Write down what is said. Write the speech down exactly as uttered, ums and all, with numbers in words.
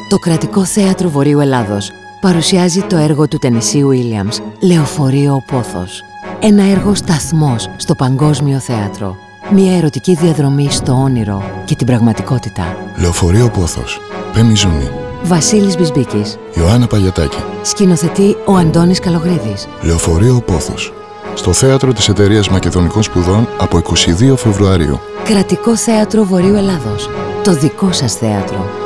Το Κρατικό Θέατρο Βορείου Ελλάδος παρουσιάζει το έργο του Τενεσί Ουίλιαμς, «Λεωφορείο ο Πόθος». Ένα έργο σταθμός στο παγκόσμιο θέατρο. Μια ερωτική διαδρομή στο όνειρο και την πραγματικότητα. Λεωφορείο Πόθος. Πέμη Ζούνη. Βασίλης Μπισμπίκης. Ιωάννα Παγιατάκη. Σκηνοθετεί ο Αντώνης Καλογρίδης. Λεωφορείο Πόθος. Στο θέατρο της Εταιρείας Μακεδονικών Σπουδών από είκοσι δύο Φεβρουαρίου. Κρατικό Θέατρο Βορείου Ελλάδος. Το δικό σας θέατρο.